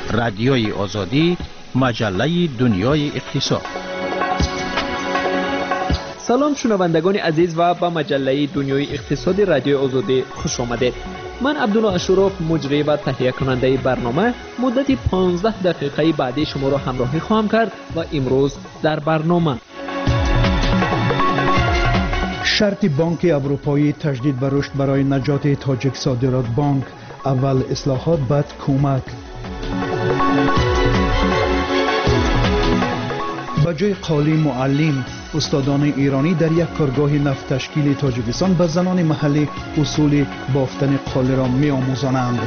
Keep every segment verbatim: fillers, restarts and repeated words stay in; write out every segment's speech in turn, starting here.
رادیوی آزادی، مجله دنیای اقتصاد. سلام شنوندگان عزیز و به مجله دنیای اقتصادی رادیوی آزادی خوش آمدید. من عبدالله اشرف، مجری و تهیه کننده برنامه، مدت پانزده دقیقه بعدی شما را همراهی خواهم کرد و امروز در برنامه شرط بانک اروپایی تجدید به رشد برای نجات تاجیک صادرات بانک، اول اصلاحات بعد کمک. به جای قالی معلم، استادان ایرانی در یک کارگاه نفت تشکیل تاجیکستان به زنان محلی اصول بافتن قالی را می آموزانند.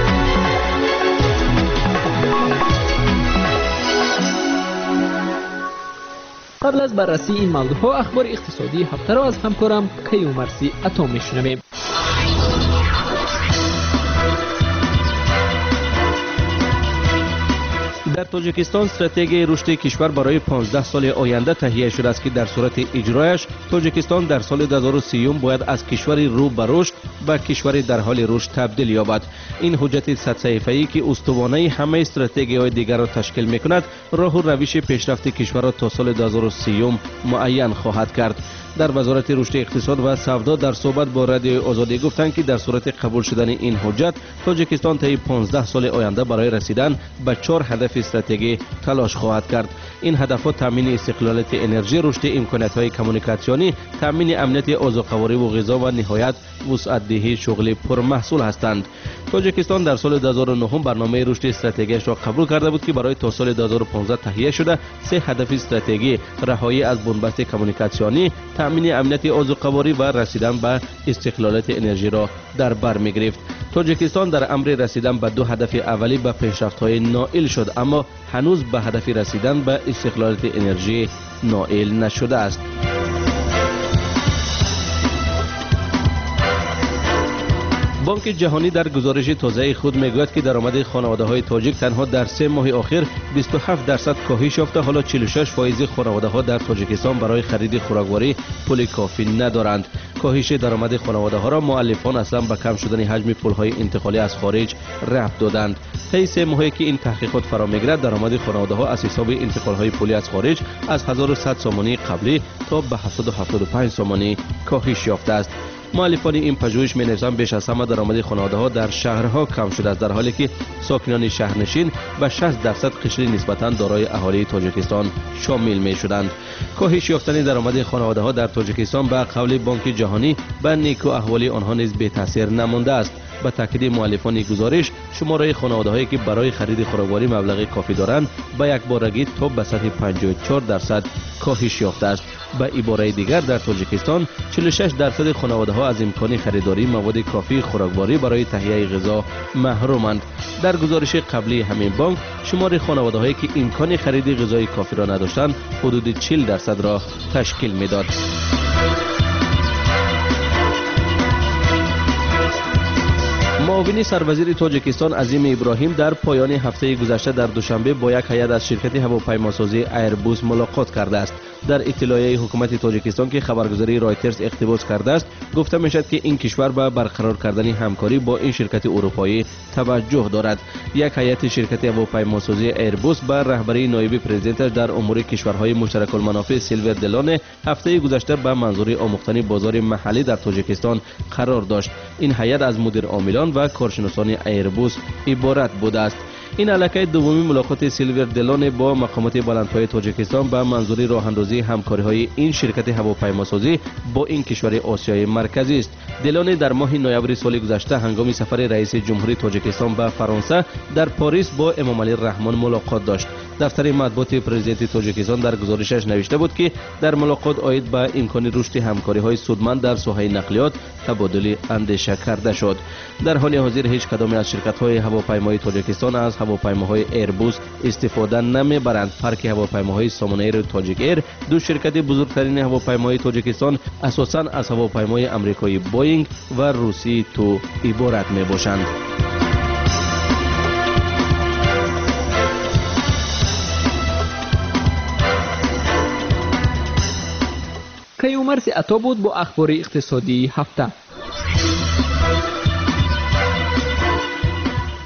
قبل از بررسی این موضوعها اخبار اقتصادی هفته را از همکارم کیومرثی عطا میشنویم. در تاجیکستان استراتژی رشد کشور برای پانزده سال آینده تهیه شده است که در صورت اجرایش تاجیکستان در سال دو هزار و سی باید از کشوری رو به رشد به کشوری در حال رشد تبدیل یابد. این حجت صد صفحه‌ای که استوانه همه استراتژی‌های دیگر را تشکیل می‌کند، راه و روش پیشرفت کشور را تا سال دو هزار و سی معین خواهد کرد. در وزارت رشد اقتصاد و سودا در صحبت با رادیو آزادی گفتند که در صورت قبول شدن این حجت، تاجیکستان طی پانزده سال آینده برای رسیدن به چهار هدف استراتژی تلاش خواهد کرد. این هدف‌ها تامین استقلالیت انرژی، رشد امکانات‌های کمیونیکاسیونی، تامین امنیت غذاخوری و غذا و نهایت وسعت دهی شغل پرمحصول هستند. تاجیکستان در سال دو هزار و نه برنامه رشد استراتژیش را قبول کرده بود که برای تا سال دو هزار و پانزده تهیه شده سه هدف استراتژی رهایی از بنبست کمیونیکاسیونی، تامین امنیت غذاخوری و رسیدن به استقلالیت انرژی را در بر می‌گرفت. تاجیکستان در امر رسیدن به دو هدف اولی به پیشرفت‌های نائل شد، اما هنوز به هدف رسیدن به استقلالیت انرژی نائل نشده است. بانک جهانی در گزارش تازه خود میگوید که درآمد خانواده‌های تاجیک تنها در سه ماه اخیر بیست و هفت درصد کاهش یافته. حالا چهل و شش درصد خانواده‌ها در تاجیکستان برای خرید خوراکواری پول کافی ندارند. کاهش درآمد خانواده‌ها را مؤلفان اصلا به کم شدن حجم پول‌های انتقالی از خارج ربط دادند. طی سه ماهی که این تحقیقات فرا می‌گیرد، درآمد خانواده‌ها از حساب انتقال‌های پولی از خارج از هزار و صد سامانی قبلی تا به هفتصد و هفتاد و پنج سامانی کاهش یافته است. مؤلفان این پژوهش می‌نویسند بیش از همه درآمد خانواده‌ها در شهرها کم شده است، در حالی که ساکنان شهرنشین به شصت درصد قشر نسبتاً دارای اهالی تاجیکستان شامل می‌شدند. کاهش یافتن درآمد خانواده‌ها در تاجیکستان به قول بانک جهانی به نیکو احوال آنها نیز بی تاثیر نمانده است. به تاکید مؤلفان گزارش، شماره خانواده‌هایی که برای خرید خوراکواری مبلغ کافی دارند به یک بارگی تا به سطح پنجاه و چهار درصد کاهش یافته است. به عباره دیگر، در تاجیکستان چهل و شش درصد خانواده‌ها از امکان خریداری مواد کافی خوراکواری برای تهیه غذا محرومند. در گزارش قبلی همین بانک، شمار خانواده‌هایی که امکان خرید غذای کافی را نداشتند حدود چهل درصد را تشکیل می‌داد. معاون سروزیر تاجیکستان عظیم ابراهیم در پایان هفته گذشته در دوشنبه با یک هیئت از شرکت هواپیماسازی ایربوس ملاقات کرده است. در اطلاعیه حکومت تاجیکستان که خبرگزاری رایترز اقتباس کرده است، گفته میشد که این کشور به برقرار کردن همکاری با این شرکت اروپایی توجه دارد. یک هیئت شرکت هواپیماسازی ایربوس به رهبری نایب پرزیدنتش در امور کشورهای مشترک المنافع سیلور دلون هفته گذشته به منظور آموختن بازار محلی در تاجیکستان قرار داشت. این هیئت از مدیر عاملان و کارشناسان ایربوس عبارت بوده است. این علاقه دومی ملاقات سیلور دلون با مقامات بلندپایه تاجیکستان به منظور راه‌اندازی همکاری‌های این شرکت هواپیماسازی با این کشور آسیای مرکزی است. دلون در ماه نوامبر سال گذشته هنگام سفر رئیس جمهوری تاجیکستان به فرانسه در پاریس با امام علی رحمان ملاقات داشت. دفتر مطبوعات پرزیدنت تاجیکستان در گزارشش نوشته بود که در ملاقات عاید به امکان رشد همکاری‌های سودمند در ساحه نقلیات تبادل اندیشه کرده شد. در حال حاضر هیچ کدام از شرکت‌های هواپیمایی تاجیکستان از هواپیماهای ایربوس استفاده نمی‌برند. پارک هواپیماهای سامونایر تاجیک ایر، دو شرکت بزرگترین هواپیمایی تاجیکستان، اساساً از هواپیمای آمریکایی بوئینگ و روسی تو عبارت می‌باشند. کیومرثی عطا بود با اخبار اقتصادی هفته.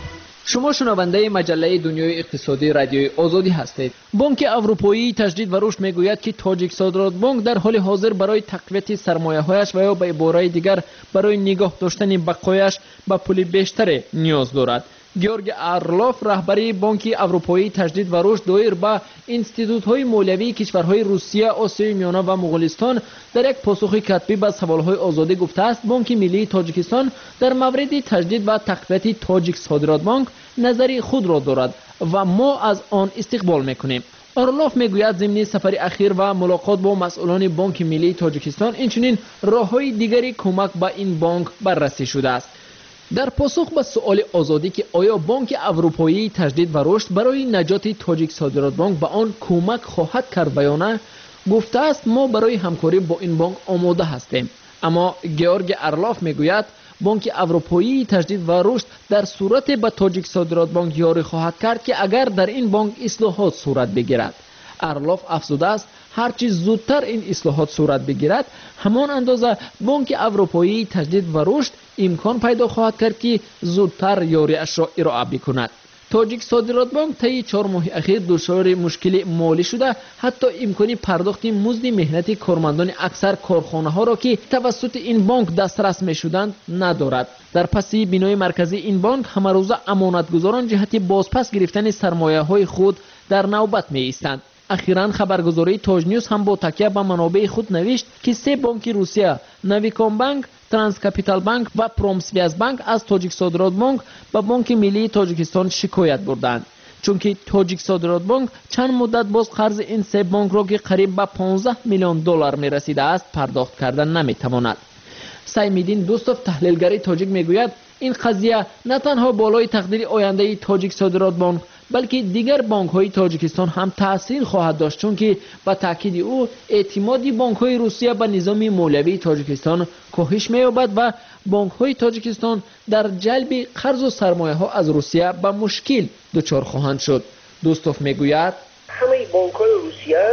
شما شنونده مجله دنیای اقتصادی رادیوی آزادی هستید. بانک اروپایی تجدید و رشد میگوید که تاجیک صادرات بانک در حال حاضر برای تقویت سرمایه‌هایش و یا به عبارت دیگر برای نگاه داشتن بقایش به پول بیشتر نیاز دارد. گیورگ ارلوف رهبری بانک اروپایی تجدید و رشد دایر به اینستیتوت‌های مالیوی کشورهای روسیه، آسیای میانه و مغولستان در یک پاسخ کتبی به سوال‌های آزادی گفته است بانک ملی تاجیکستان در مورد تجدید و تقویت تاجیک صادرات بانک نظری خود را دارد و ما از آن استقبال می‌کنیم. ارلوف میگوید ضمن سفر اخیر و ملاقات با مسئولان بانک ملی تاجیکستان اینچنین راه‌های دیگری کمک به این بانک بررسی شده است. در پاسخ به سؤال آزادی که آیا بانک اروپایی تجدید و رشد برای نجات تاجیک صادرات بانک به آن کمک خواهد کرد یا نه، گفته است ما برای همکاری با این بانک آماده هستیم. اما گیورگ ارلوف میگوید بانک اروپایی تجدید و رشد در صورت به تاجیک صادرات بانک یاری خواهد کرد که اگر در این بانک اصلاحات صورت بگیرد. ارلوف افزوده است هرچی زودتر این اصلاحات صورت بگیرد همان اندازه بانک اروپایی تجدید و رشد امکان پیدا خواهد کرد که زودتر یاریش را ارائه بکند. تاجیک صادرات بانک طی چهار ماه اخیر دچار مشکل مالی شده، حتی امکان پرداخت مزد مهنتی کارمندان اکثر کارخانه ها را که توسط این بانک دسترس می شدند ندارد. در پس بینای مرکزی این بانک همه روزه امانتگزاران جهت بازپس گرفتن سرمایه های خود در نوبت می ایستند. اخیراً خبرگزاری تاج نیوز هم با تکیه به منابع خود نوشت که سه بانک روسیه، نویکام بانک، ترانس کپیتال بانک و پرومسویاز بانک از تاجیک صادرات بانک به بانک ملی تاجیکستان شکایت بردند، چون که تاجیک صادرات بانک چند مدت باز قرض این سه بانک را که قریب به پانزده میلیون دلار می رسیده است پرداخت کردن نمی تواند. سیمیدین دوستوف تحلیلگر تاجیک میگوید این قضیه نه تنها بالای تقدیر آینده تاجیک صادرات بانک بلکه دیگر بانک های تاجیکستان هم تاثیر خواهد داشت، چون که با تاکید او اعتماد بانک های روسیه به نظام مالیوی تاجیکستان کاهش می‌یابد و بانک های تاجیکستان در جلب قرض و سرمایه ها از روسیه به مشکل دچار خواهند شد. دوستوف میگوید همه بانک های روسیه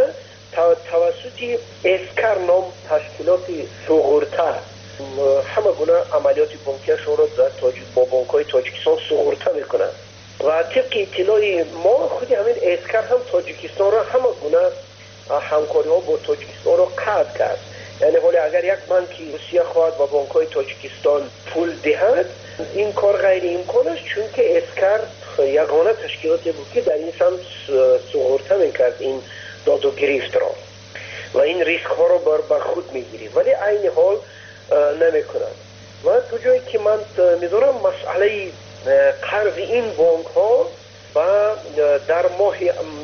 توسط اسکر نام تشکیلات سوغورتر همه گونه عملیات بانکیشون را در تاجیک با بانک های تاجیکستان سوغورتر میکنند و طبق اطلاع ما خود همین اسکر هم تاجیکستان را همه گونه همکاری ها با تاجیکستان را قطع کرد. یعنی حالا اگر یک بانکی روسیه خواهد با بانک های تاجیکستان پول دهد این کار غیر امکان است، چون که اسکر یگانه تشکیلاتی بود که در این سمت سوغورتر میکرد این داد و گرفت را و این ریسک ها را بر, بر خود میگیری، ولی عین حال نمیکنند. و تو جایی که من میدونم مسئله قرض این بانک ها و در ماه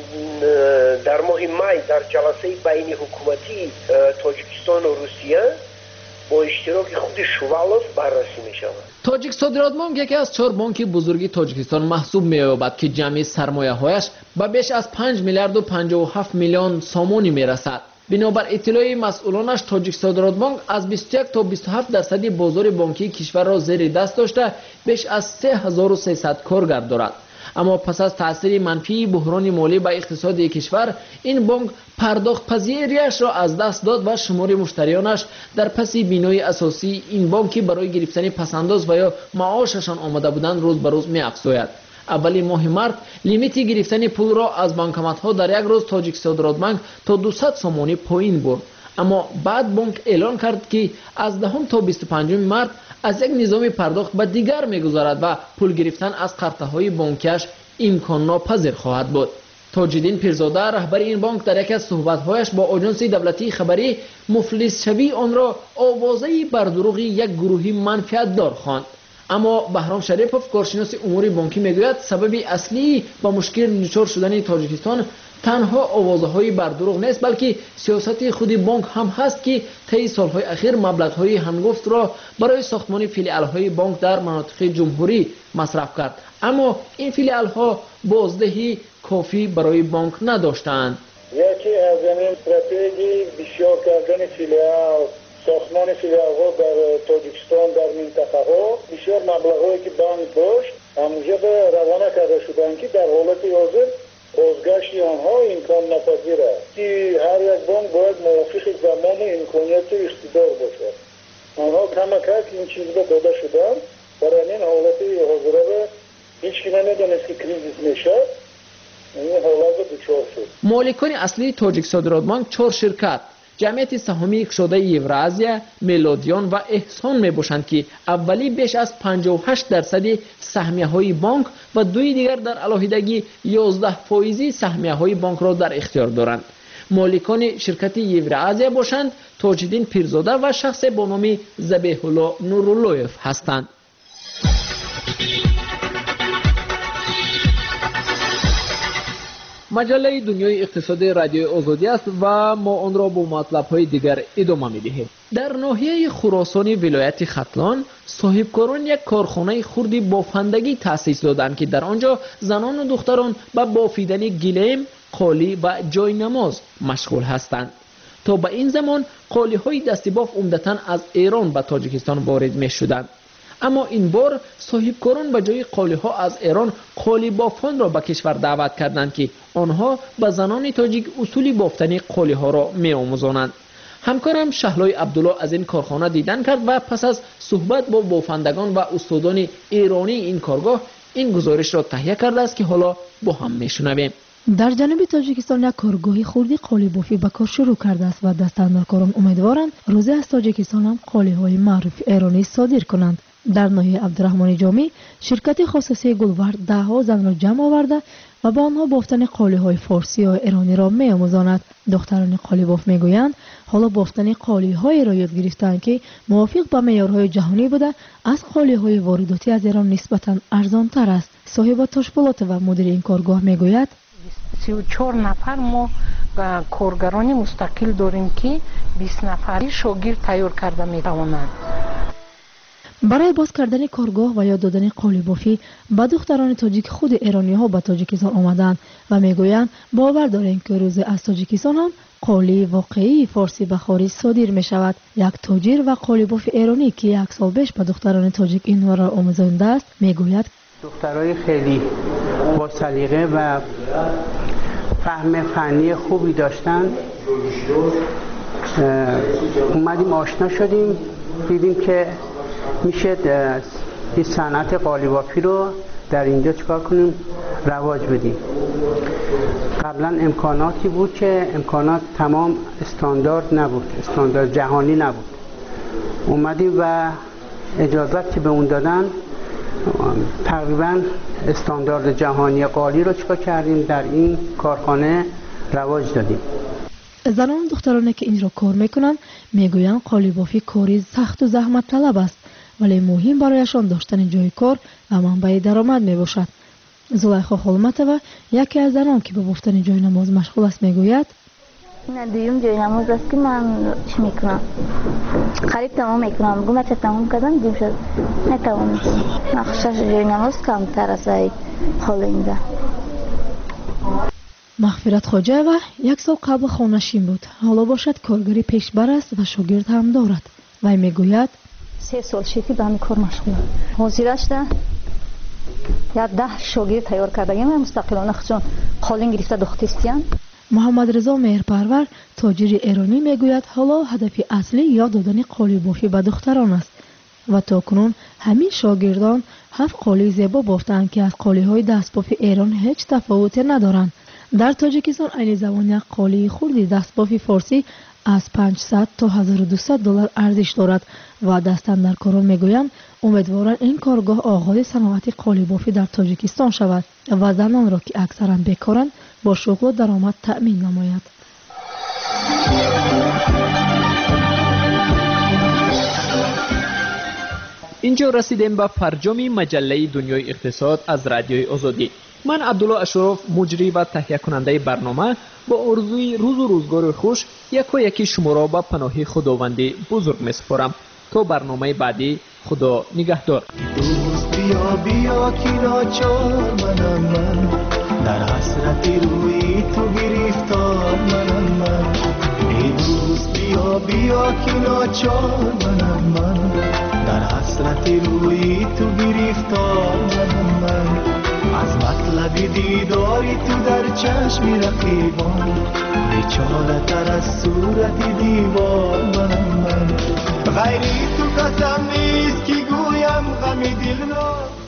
در ماه می در جلسه بین حکومتی تاجیکستان و روسیه با اشتراک خود شوالوف بررسی می شود. تاجیک صادرات بانک یکی از چهار بانک بزرگی تاجیکستان محسوب می یابد که جمعی سرمایه هایش به بیش از پنج میلیارد و پنجاه و هفت میلیون سامانی می رسد. بنابر اطلاع مسئولانش تاجیک صادرات بانک از بیست و یک تا بیست و هفت درصد بازار بانکی کشور را زیر دست داشته بیش از سه هزار و سیصد کارگر دارد. اما پس از تاثیر منفی بحران مالی به اقتصاد کشور این بانک پرداخت پذیریش را از دست داد و شمار مشتریانش در پس بینای اساسی این بانکی برای گرفتن پسنداز و یا معاششان آمده بودند روز به روز می افزاید. اولی ماه مارت لیمیت گرفتن پول را از بانکمات ها در یک روز تاجیک صادرات بانک تا دویست سامانی پایین برد، اما بعد بانک اعلان کرد که از دهم تا بیست و پنجم مارت از یک نظام پرداخت به دیگر میگذارد و پول گرفتن از قرضه های بانکیش امکان ناپذیر خواهد بود. تاجدین پیرزاده رهبر این بانک در یکی از صحبت‌هایش با آژانس دولتی خبری مفلس شوی آن را آوازه بر دروغ یک گروهی منفعت دار خواند. اما بهرام شریفوف کارشناس امور بانکی میگوید سبب اصلی با مشکل دچار شدن تاجیکستان تنها آوازه‌های بر دروغ نیست، بلکه سیاست خود بانک هم هست که طی سال‌های اخیر مبلغ‌های هنگفت را برای ساختمان فیلیال‌های بانک در مناطق جمهوری مصرف کرد، اما این فیلیال‌ها بازدهی کافی برای بانک نداشتند. یکی از این استراتژی بسیار کردن فیلیال ساختمان فیلیال‌ها در تاجیکستان در منطقه ها بسیار مبلغ‌هایی که بانک داشت همونجا به روانه کرده شدند که در حالت حاضر بازگشت آنها امکان ناپذیر است که هر یک بانک باید موافق زمان امکانیت و اقتدار باشد. آنها کمک این چیز را داده شدند، برای این حالت حاضره به هیچ که نمیدونست که کریزیس میشه، این حالت دچار شد. مالکان اصلی تاجیک صادرات بانک چهار شرکت جمعیت سهامی شده یورازیا، ملودیان و احسان میباشند که اولی بیش از پنجاه و هشت درصد سهمیه های بانک و دوی دیگر در علاهیدگی یازده فایزی سهمیه های بانک را در اختیار دارند. مالکان شرکت یورازیا باشند تاجدین پیرزاده و شخص با نام ذبیح الله نوراللهیف هستند. مجله دنیای اقتصادی رادیو آزادی است و ما آن را با مطلب‌های دیگر ادامه می‌دهیم. در ناحیه خراسان ولایت ختلان صاحبکاران یک کارخانه خردی بافندگی تأسیس دادند که در آنجا زنان و دختران به بافیدن گلیم، قالی و جای نماز مشغول هستند. تا به این زمان قالی‌های دستی باف عمدتاً از ایران به تاجیکستان وارد می‌شدند. اما این بار صاحبکاران به جای قالی‌ها از ایران قالی بافان را به کشور دعوت کردند که آنها به زنان تاجیک اصول بافتن قالی‌ها را می‌آموزانند. همکارم شهلای عبدالله از این کارخانه دیدن کرد و پس از صحبت با بافندگان و استادان ایرانی این کارگاه این گزارش را تهیه کرده است که حالا با هم می‌شنویم. در جنوب تاجیکستان یک کارگاه خردی قالی بافی به کار شروع کرده است و دستاندرکاران امیدوارند روزی از تاجیکستان هم قالی‌های معروف ایرانی صادر کنند. در ناحیه عبدالرحمن جامی شرکت خصوصی گلورد ده ها زن را جمع آورده و با آنها بافتن قالی‌های فارسی و ایرانی را می‌آموزاند. دختران قالی باف می‌گویند حالا بافتن قالی‌های را یاد گرفتند که موافق با معیارهای جهانی بوده از قالی‌های وارداتی از ایران نسبتاً ارزان‌تر است. صاحب تاشپولات و مدیر این کارگاه می‌گوید سی و چهار نفر ما کارگران مستقل داریم که بیست نفری شاگرد تیار کرده می‌توانند. برای باز کردن کارگاه و یاد دادن قالی بافی به دختران تاجیک خود ایرانی ها به تاجیکستان آمدند و میگویند باور دارند که روز از تاجیکستان هم قالی واقعی فارسی به خارج صادر می شود. یک تاجر و قالی باف ایرانی که یک سال پیش به دختران تاجیک این را آموزانده است میگوید دخترای خیلی با سلیقه و فهم فنی خوبی داشتن. اومدیم آشنا شدیم، دیدیم که میشه این صنعت قالی بافی رو در اینجا چکار کنیم رواج بدیم. قبلا امکاناتی بود که امکانات تمام استاندارد نبود، استاندارد جهانی نبود. اومدیم و اجازت که به اون دادن تقریبا استاندارد جهانی قالی رو چکار کردیم در این کارخانه رواج دادیم. زنان دخترانی که اینجا کار میکنند میگویند قالی بافی کاری سخت و زحمت طلب است ولی مهم برایشان داشتن جای کار و منبع درآمد میباشد. زلیخا خولمتова یکی از زنان که به بافتن جای نماز مشغول است میگوید این دویم جای نماز است که من چی میکنم خرید تمام میکنم گم چه تمام کردم دیم شد نتوانم نقشش جای نماز کمتر است حال اینجا. مغفرت خواجه‌وا یک سال قبل خانه‌شین بود، حالا باشد کارگری پیشبر است و شاگرد هم دارد. وی میگوید سه سال شدی به همین کار مشغولم. حاضرش ده یا ده شاگرد تیار کردگیم و مستقلانه خودشون قالین گرفته دختیستیان. محمد رضا مهرپرور تاجر ایرانی میگوید حالا هدف اصلی یاد دادن قالی بافی به دختران است و تاکنون همین شاگردان هفت قالی زیبا بافتند که از قالی‌های دستباف ایران هیچ تفاوتی ندارند. در تاجیکستان عین زمان یک قالی خردی دستباف فارسی از پانصد تا هزار و دویست دلار ارزش دارد و دستاندرکاران میگویند امیدوارند این کارگاه آغاز صنعت قالی بافی در تاجیکستان شود و زنان را که اکثرا بیکارند با شغل و درآمد تأمین نماید. اینجا رسیدیم به فرجام مجله دنیای اقتصاد از رادیوی آزادی. من عبدالله اشرف مجری و تهیه کننده برنامه با آرزوی روز و روزگار خوش یک و یکی شما را به پناه خداوندی بزرگ می‌سپارم. تا برنامه بعدی خدا نگهدار. دوست بیا بیا کی ناچار منم من در حسرت روی تو گرفتار منم من ای دوست بیا بیا کی ناچار منم من در حسرت روی تو گرفتار منم من از مطلب دیداری تو در چشم رقیبان بیچاره تر از صورت دیوار منم من غیری تو قسم نیست که گویم غم دل را